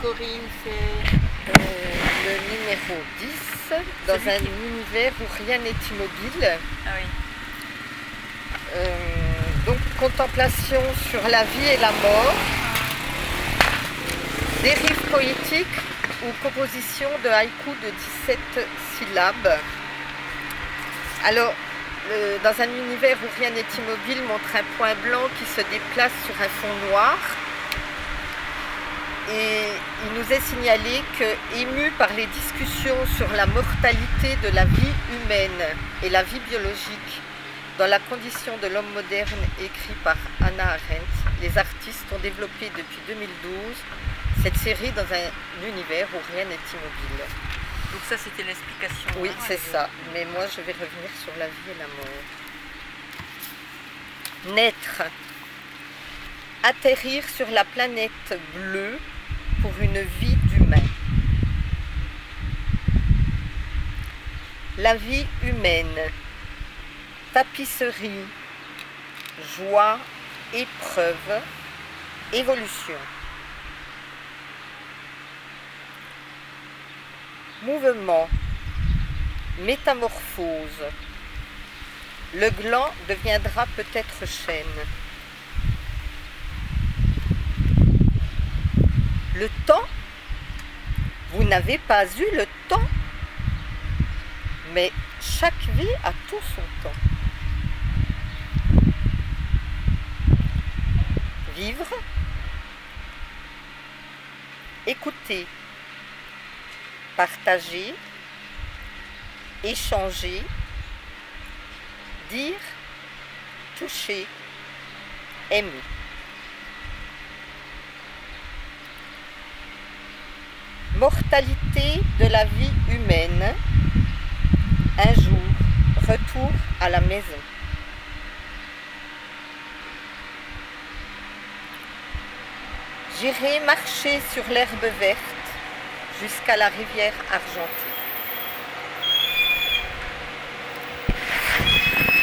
Corinne, c'est... Le numéro 10, dans un univers où rien n'est immobile. Ah oui. Donc contemplation sur la vie et la mort, dérive poétique ou composition de haïkus de 17 syllabes. Alors, dans un univers où rien n'est immobile montre un point blanc qui se déplace sur un fond noir. Et il nous est signalé que, ému par les discussions sur la mortalité de la vie humaine et la vie biologique dans la condition de l'homme moderne écrit par Hannah Arendt, les artistes ont développé depuis 2012 cette série dans un univers où rien n'est immobile. Donc ça c'était l'explication. Oui, c'est ça. Mais moi je vais revenir sur la vie et la mort. Naître. Atterrir sur la planète bleue pour une vie d'humain. La vie humaine. Tapisserie, joie, épreuve, évolution. Mouvement, métamorphose. Le gland deviendra peut-être chêne. Le temps, vous n'avez pas eu le temps, mais chaque vie a tout son temps. Vivre, écouter, partager, échanger, dire, toucher, aimer. Mortalité de la vie humaine, un jour, retour à la maison. J'irai marcher sur l'herbe verte jusqu'à la rivière argentée.